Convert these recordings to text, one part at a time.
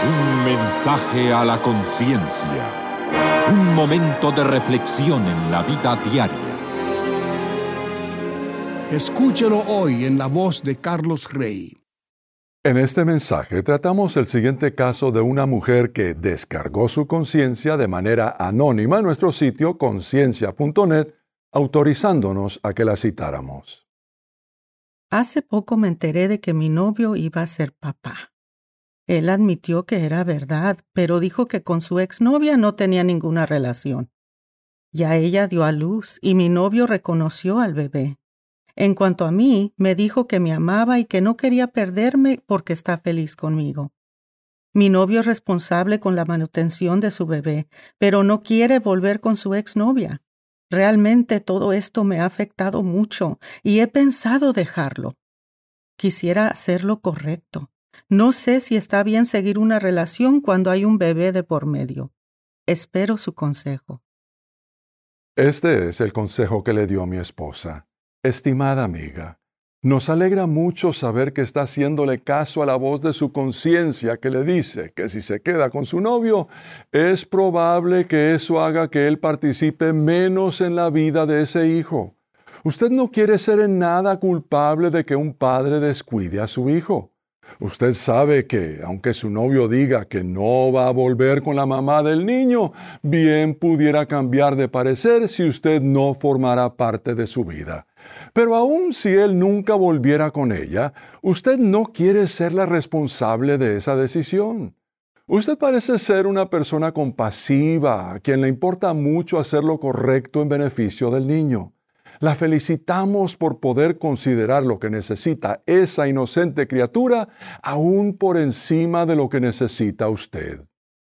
Un mensaje a la conciencia. Un momento de reflexión en la vida diaria. Escúchelo hoy en la voz de Carlos Rey. En este mensaje tratamos el siguiente caso de una mujer que descargó su conciencia de manera anónima en nuestro sitio conciencia.net, autorizándonos a que la citáramos. Hace poco me enteré de que mi novio iba a ser papá. Él admitió que era verdad, pero dijo que con su exnovia no tenía ninguna relación. Ya ella dio a luz y mi novio reconoció al bebé. En cuanto a mí, me dijo que me amaba y que no quería perderme porque está feliz conmigo. Mi novio es responsable con la manutención de su bebé, pero no quiere volver con su exnovia. Realmente todo esto me ha afectado mucho y he pensado dejarlo. Quisiera hacer lo correcto. No sé si está bien seguir una relación cuando hay un bebé de por medio. Espero su consejo. Este es el consejo que le dio mi esposa. Estimada amiga, nos alegra mucho saber que está haciéndole caso a la voz de su conciencia que le dice que si se queda con su novio, es probable que eso haga que él participe menos en la vida de ese hijo. Usted no quiere ser en nada culpable de que un padre descuide a su hijo. Usted sabe que, aunque su novio diga que no va a volver con la mamá del niño, bien pudiera cambiar de parecer si usted no formara parte de su vida. Pero aun si él nunca volviera con ella, usted no quiere ser la responsable de esa decisión. Usted parece ser una persona compasiva, a quien le importa mucho hacer lo correcto en beneficio del niño. La felicitamos por poder considerar lo que necesita esa inocente criatura aún por encima de lo que necesita usted.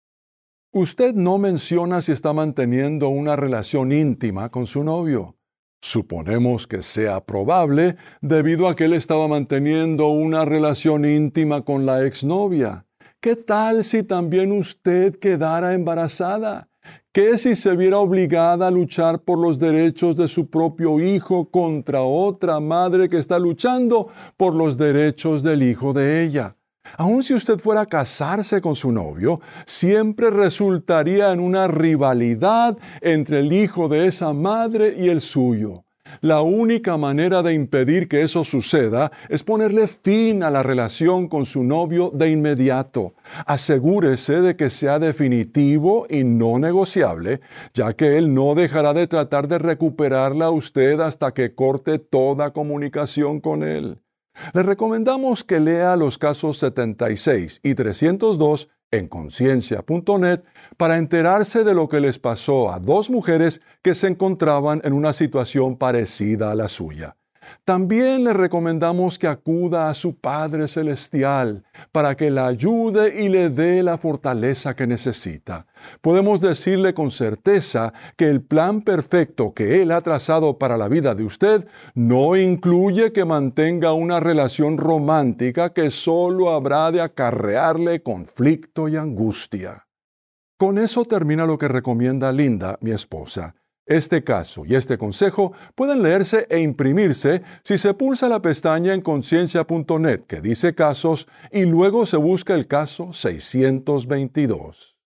Usted no menciona si está manteniendo una relación íntima con su novio. Suponemos que sea probable debido a que él estaba manteniendo una relación íntima con la exnovia. ¿Qué tal si también usted quedara embarazada? ¿Qué si se viera obligada a luchar por los derechos de su propio hijo contra otra madre que está luchando por los derechos del hijo de ella? Aun si usted fuera a casarse con su novio, siempre resultaría en una rivalidad entre el hijo de esa madre y el suyo. La única manera de impedir que eso suceda es ponerle fin a la relación con su novio de inmediato. Asegúrese de que sea definitivo y no negociable, ya que él no dejará de tratar de recuperarla a usted hasta que corte toda comunicación con él. Le recomendamos que lea los casos 76 y 302 en conciencia.net para enterarse de lo que les pasó a dos mujeres que se encontraban en una situación parecida a la suya. También le recomendamos que acuda a su Padre Celestial para que la ayude y le dé la fortaleza que necesita. Podemos decirle con certeza que el plan perfecto que Él ha trazado para la vida de usted no incluye que mantenga una relación romántica que solo habrá de acarrearle conflicto y angustia. Con eso termina lo que recomienda Linda, mi esposa. Este caso y este consejo pueden leerse e imprimirse si se pulsa la pestaña en conciencia.net que dice casos y luego se busca el caso 622.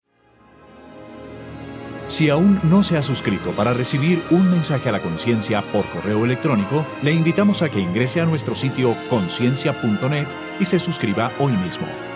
Si aún no se ha suscrito para recibir un mensaje a la conciencia por correo electrónico, le invitamos a que ingrese a nuestro sitio conciencia.net y se suscriba hoy mismo.